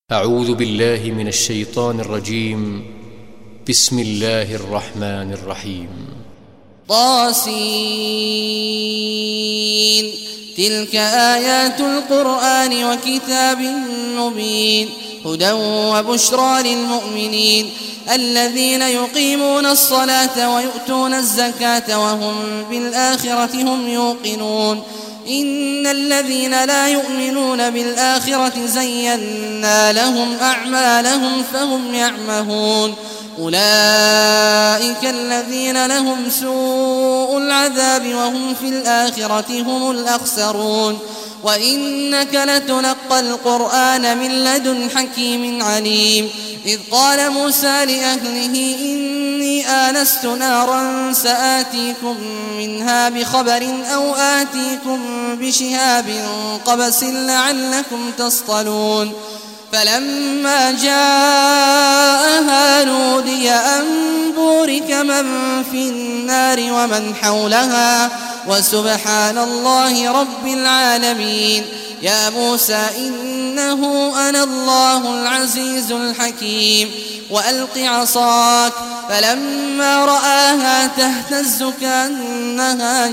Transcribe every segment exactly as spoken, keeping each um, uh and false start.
أعوذ بالله من الشيطان الرجيم. بسم الله الرحمن الرحيم. طاسين تلك آيات القرآن وكتاب مبين هدى وبشرى للمؤمنين الذين يقيمون الصلاة ويؤتون الزكاة وهم بالآخرة هم يوقنون إن الذين لا يؤمنون بالآخرة زينا لهم أعمالهم فهم يعمهون أولئك الذين لهم سوء العذاب وهم في الآخرة هم الأخسرون وإنك لتلقى القرآن من لدن حكيم عليم إذ قال موسى لأهله إني آنست نارا سآتيكم منها بخبر أو آتيكم بشهاب قبس لعلكم تصطلون فلما جاءها نودي أن بورك من في النار ومن حولها وسبحان الله رب العالمين يا موسى إنه أنا الله العزيز الحكيم وألق عصاك فلما رآها تهتز كأنها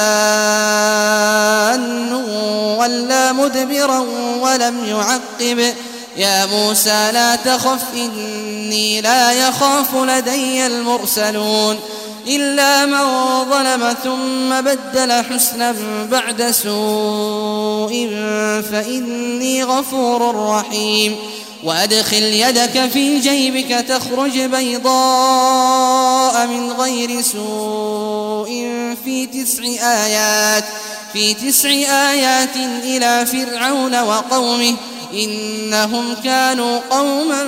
جان ولا مدبرا ولم يعقب يا موسى لا تخف إني لا يخاف لدي المرسلون إلا من ظلم ثم بدل حسنا بعد سوء فإني غفور رحيم وأدخل يدك في جيبك تخرج بيضاء من غير سوء في تسع آيات في تسع آيات إلى فرعون وقومه إنهم كانوا قوما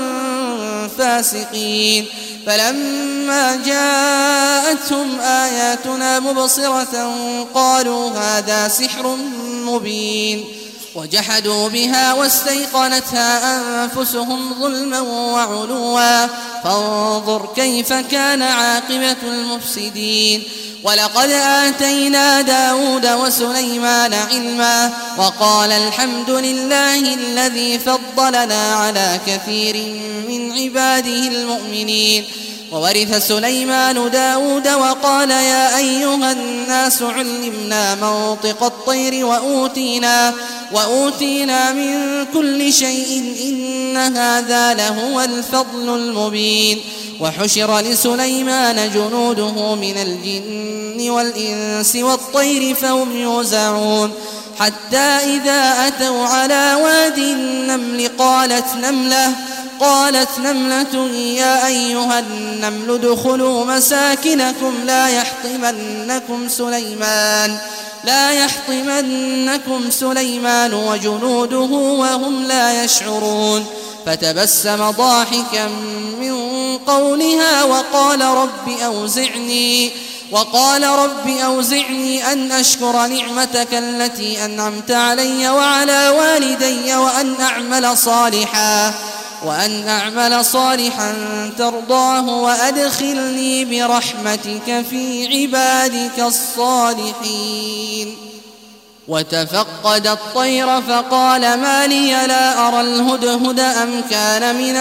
فاسقين فلما جاءتهم آياتنا مبصرة قالوا هذا سحر مبين وجحدوا بها واستيقنتها أنفسهم ظلما وعلوا فانظر كيف كان عاقبة المفسدين ولقد آتينا داود وسليمان علما وقال الحمد لله الذي فضلنا على كثير من عباده المؤمنين وورث سليمان داود وقال يا أيها الناس علمنا منطق الطير وأوتينا, وأوتينا من كل شيء إن هذا لهو الفضل المبين وحشر لسليمان جنوده من الجن والإنس والطير فهم يوزعون حتى إذا أتوا على واد النمل قالت نملة قالت نملة يا أيها النمل ادخلوا مساكنكم لا يحطمنكم سليمان لا يحطمنكم سليمان وجنوده وهم لا يشعرون فتبسم ضاحكا من قولها وقال رب أوزعني وقال رب أوزعني أن أشكر نعمتك التي أنعمت علي وعلى والدي وأن أعمل صالحا وأن أعمل صالحا ترضاه وأدخلني برحمتك في عبادك الصالحين وتفقد الطير فقال ما لي لا أرى الهدهد أم كان من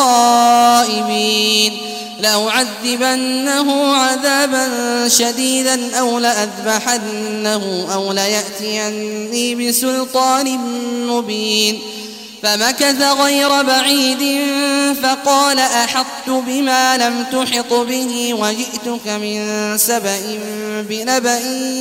الغائبين لأعذبنه عذابا شديدا أو لأذبحنه أو ليأتيني بسلطان مبين فمكث غير بعيد فقال أحطت بما لم تحط به وجئتك من سبأ بنبأ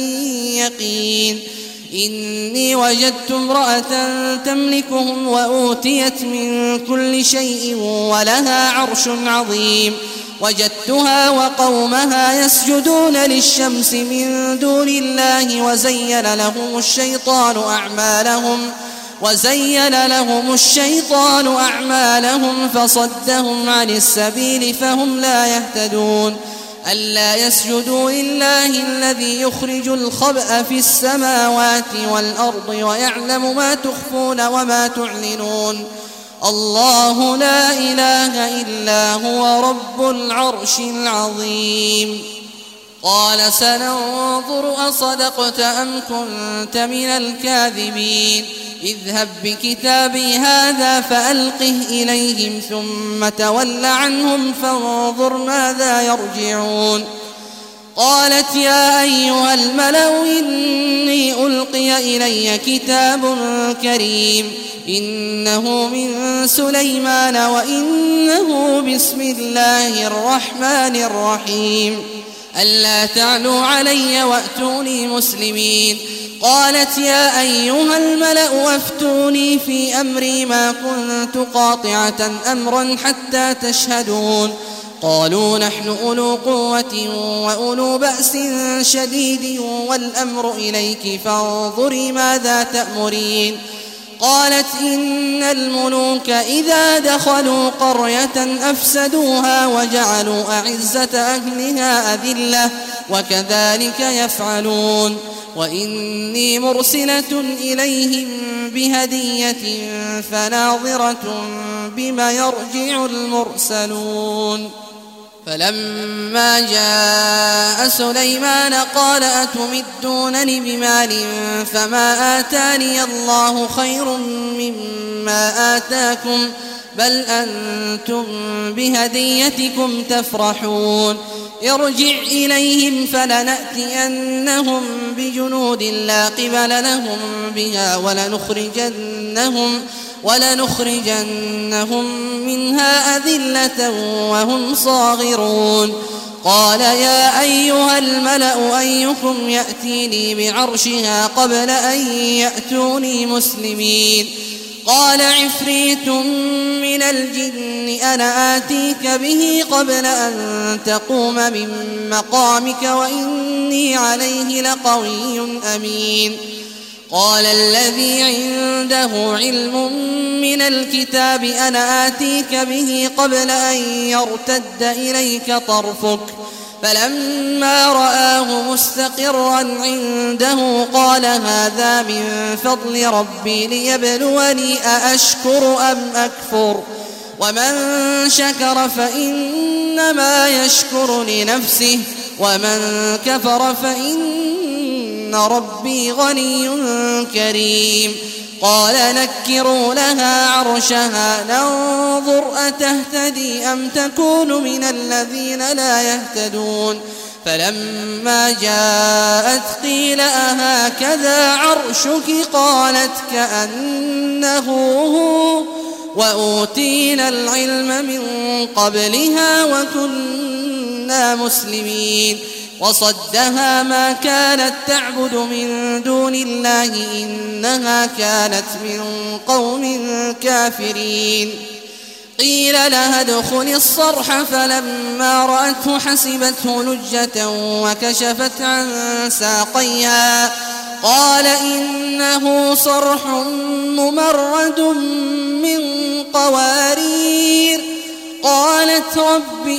يقين إني وجدت امرأة تملكهم وأوتيت من كل شيء ولها عرش عظيم وجدتها وقومها يسجدون للشمس من دون الله وزين لهم الشيطان أعمالهم وزين لهم الشيطان أعمالهم فصدهم عن السبيل فهم لا يهتدون ألا يسجدوا لله الذي يخرج الخبأ في السماوات والأرض ويعلم ما تخفون وما تعلنون الله لا إله إلا هو رب العرش العظيم قال سننظر أصدقت أم كنت من الكاذبين اذهب بكتابي هذا فألقه إليهم ثم تول عنهم فانظر ماذا يرجعون قالت يا أيها الملأ إني ألقي إلي كتاب كريم إنه من سليمان وإنه بسم الله الرحمن الرحيم ألا تعلوا علي وأتوني مسلمين قالت يا أيها الملأ أفتوني في أمري ما كنت قاطعة أمرا حتى تشهدون قالوا نحن أولو قوة وأولو بأس شديد والأمر إليك فانظري ماذا تأمرين قالت إن الملوك إذا دخلوا قرية أفسدوها وجعلوا أعزة أهلها أذلة وكذلك يفعلون وإني مرسلة إليهم بهدية فناظرة بما يرجع المرسلون فلما جاء سليمان قال أتمدونني بمال فما آتاني الله خير مما آتاكم بل أنتم بهديتكم تفرحون ارجع إليهم فلنأتينهم بجنود لا قبل لهم بها ولنخرجنهم ولنخرجنهم منها أذلة وهم صاغرون قال يا أيها الملأ أيكم يأتيني بعرشها قبل أن يأتوني مسلمين قال عفريت من الجن أنا آتيك به قبل أن تقوم من مقامك وإني عليه لقوي أمين قال الذي عنده علم من الكتاب أنا آتيك به قبل أن يرتد إليك طرفك فلما رآه مستقرا عنده قال هذا من فضل ربي ليبلوني أأشكر أم أكفر ومن شكر فإنما يشكر لنفسه ومن كفر فإن ربي غني كريم قال نكروا لها عرشها ننظر أتهتدي أم تكون من الذين لا يهتدون فلما جاءت قيل أهكذا عرشك قالت كأنه هو وأوتينا العلم من قبلها وكنا مسلمين وصدها ما كانت تعبد من دون الله إنها كانت من قوم كافرين قيل لها ادخل الصرح فلما رأته حسبته لجة وكشفت عن ساقيها قال إنه صرح ممرد من قوارير قالت رب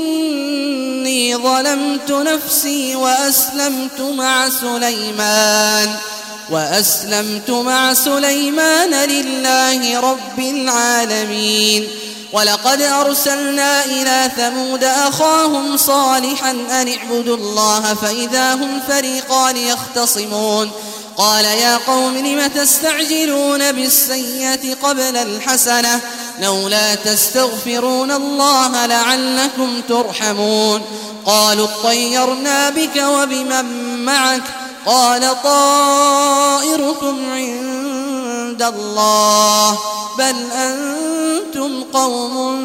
إني ظلمت نفسي وأسلمت مع سليمان وأسلمت مع سليمان لله رب العالمين ولقد أرسلنا إلى ثمود أخاهم صالحا أن اعبدوا الله فإذا هم فريقان يختصمون قال يا قوم لم تستعجلون بالسيئة قبل الحسنة لولا تستغفرون الله لعلكم ترحمون قالوا اطيرنا بك وبمن معك قال طائركم عند الله بل أنتم قوم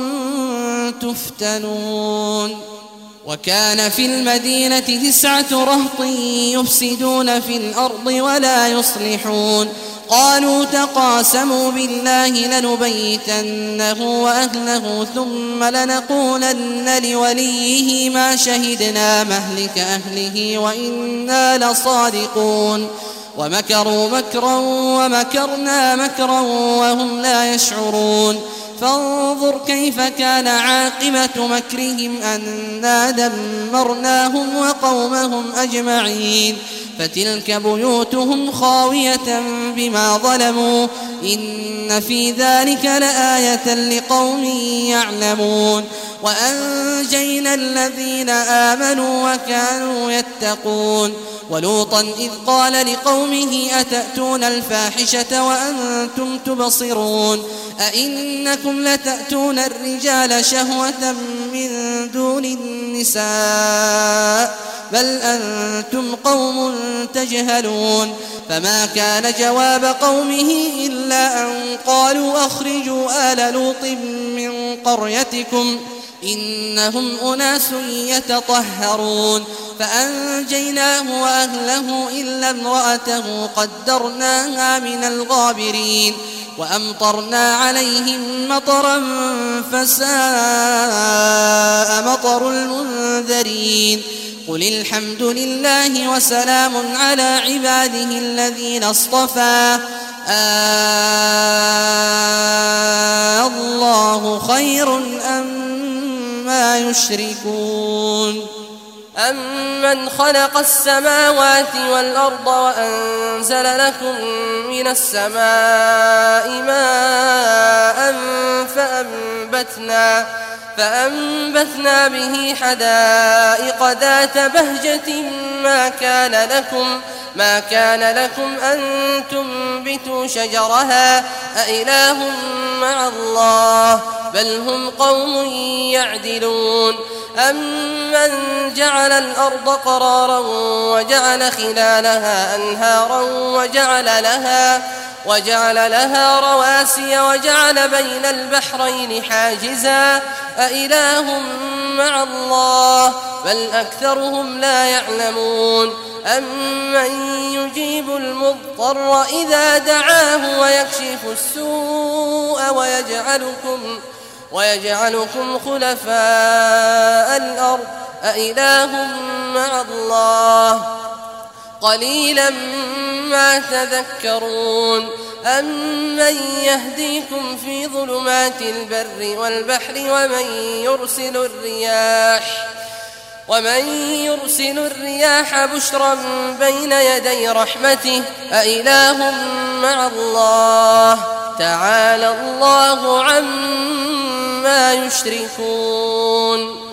تفتنون وكان في المدينة تسعة رهط يفسدون في الأرض ولا يصلحون قالوا تقاسموا بالله لنبيتنه وأهله ثم لنقولن لوليه ما شهدنا مهلك أهله وإنا لصادقون ومكروا مكرا ومكرنا مكرا وهم لا يشعرون فانظر كيف كان عاقبة مكرهم أنا دمرناهم وقومهم أجمعين فتلك بيوتهم خاوية بما ظلموا إن في ذلك لآية لقوم يعلمون وأنجينا الذين آمنوا وكانوا يتقون ولوطا إذ قال لقومه أتأتون الفاحشة وأنتم تبصرون أئنكم لتأتون الرجال شهوة من دون النساء بل أنتم قوم تجهلون فما كان جواب قومه إلا أن قالوا أخرجوا آل لوط من قريتكم إنهم أناس يتطهرون فأنجيناه وأهله إلا امرأته قدرناها من الغابرين وأمطرنا عليهم مطرا فساء مطر المنذرين قل الحمد لله وسلام على عباده الذين اصطفى آه الله خير أما يشركون أمن خلق السماوات والأرض وأنزل لكم من السماء ماء فأنبتنا, فأنبتنا به حدائق ذات بهجة ما كان لكم ما كان لكم أن تنبتوا شجرها أإله مع الله بل هم قوم يعدلون أمن جعل الأرض قرارا وجعل خلالها أنهارا وجعل لها وجعل لها رواسي وجعل بين البحرين حاجزا أإله مع الله بل أكثرهم لا يعلمون أمن يجيب المضطر إذا دعاه ويكشف السوء ويجعلكم ويجعلكم خلفاء الأرض أإله مع الله قليلا ما تذكرون أمن يهديكم في ظلمات البر والبحر ومن يرسل الرياح ومن يرسل الرياح بشرا بين يدي رحمته أإله مع الله تعالى الله عما يشركون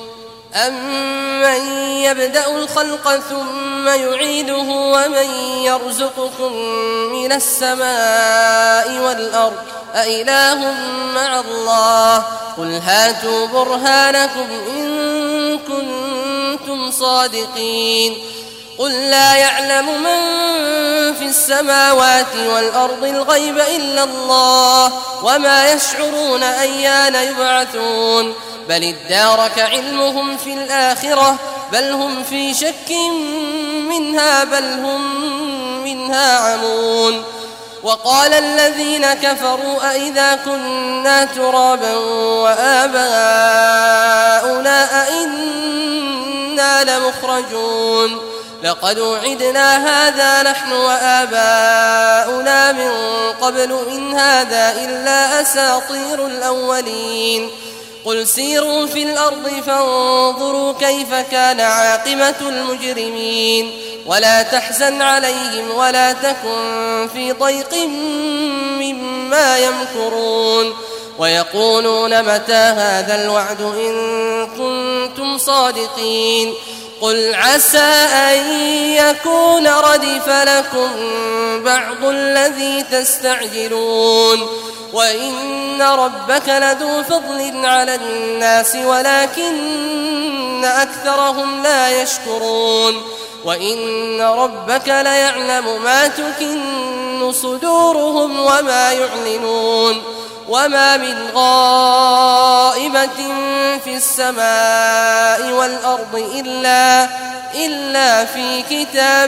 أمن يبدأ الخلق ثم يعيده ومن يرزقكم من السماء والأرض أإله مع الله قل هاتوا برهانكم إن كنتم صادقين قل لا يعلم من في السماوات والأرض الغيب إلا الله وما يشعرون أيان يبعثون بل ادارك علمهم في الآخرة بل هم في شك منها بل هم منها عمون وقال الذين كفروا أئذا كنا ترابا وآباؤنا أئنا لمخرجون لقد وعدنا هذا نحن وآباؤنا من قبل إن هذا إلا أساطير الأولين قل سيروا في الأرض فانظروا كيف كان عاقبة المجرمين ولا تحزن عليهم ولا تكن في ضيق مما يمكرون ويقولون متى هذا الوعد إن كنتم صادقين قل عسى أن يكون ردف لكم بعض الذي تستعجلون وإن ربك لذو فضل على الناس ولكن أكثرهم لا يشكرون وإن ربك ليعلم ما تكن صدورهم وما يعلنون وما من غائبة في السماء والأرض إلا, إلا في كتاب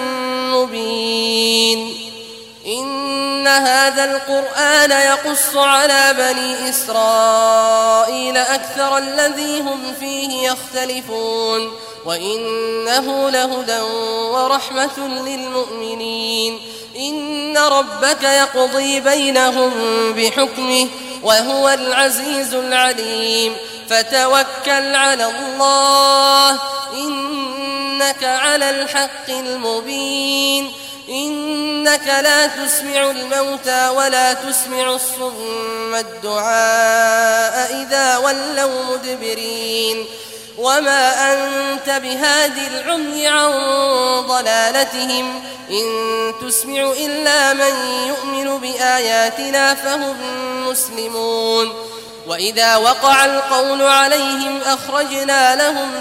مبين إن هذا القرآن يقص على بني إسرائيل أكثر الذي هم فيه يختلفون وإنه لهدى ورحمة للمؤمنين إن ربك يقضي بينهم بحكمه وهو العزيز العليم فتوكل على الله إنك على الحق المبين إنك لا تسمع الموتى ولا تسمع الصم الدعاء إذا ولوا مدبرين وما أنت بهاد العمي عن ضلالتهم إن تسمع إلا من يؤمن بآياتنا فهم مسلمون وإذا وقع القول عليهم أخرجنا لهم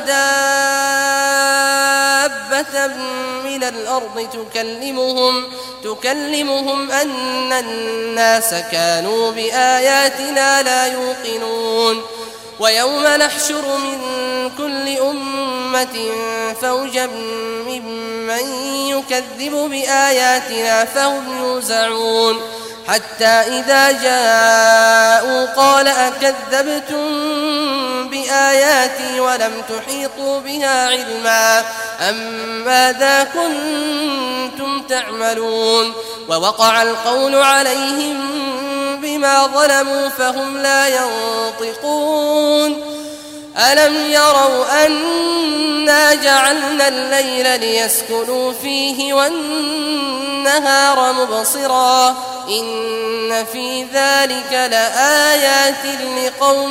دابة من الأرض تكلمهم تكلمهم أن الناس كانوا بآياتنا لا يوقنون ويوم نحشر من كل أمة فوجا ممن يكذب بآياتنا فهم يوزعون حتى إذا جاءوا قال أكذبتم بآياتي ولم تحيطوا بها علما أم ماذا كنتم تعملون ووقع القول عليهم بما ظلموا فهم لا ينطقون ألم يروا أنا جعلنا الليل ليسكنوا فيه والنهار مبصرا إن في ذلك لآيات لقوم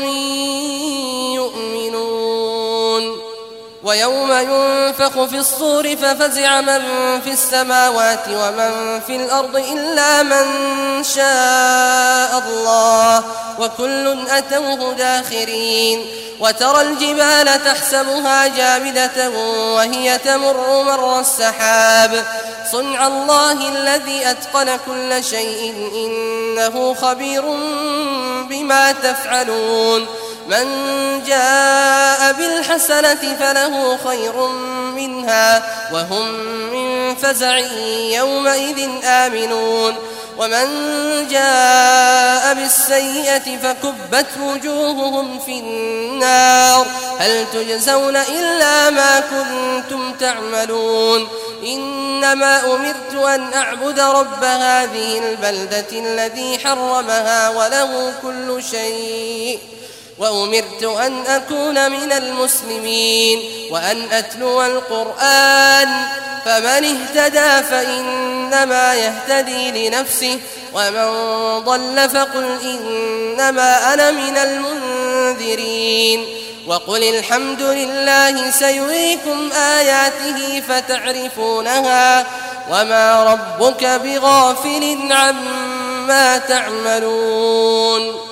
يؤمنون ويوم ينفخ في الصور ففزع من في السماوات ومن في الأرض إلا من شاء الله وكل أتوه داخرين وترى الجبال تحسبها جامدة وهي تمر مر السحاب صنع الله الذي أتقن كل شيء إنه خبير بما تفعلون من جاء بالحسنة فله خير منها وهم من فزع يومئذ آمنون ومن جاء بالسيئة فكبت وجوههم في النار هل تجزون إلا ما كنتم تعملون إنما أمرت أن أعبد رب هذه البلدة الذي حرمها وله كل شيء وأمرت أن أكون من المسلمين وأن أتلو القرآن فمن اهتدى فإنما يهتدي لنفسه ومن ضل فقل إنما أنا من المنذرين وقل الحمد لله سيريكم آياته فتعرفونها وما ربك بغافل عما تعملون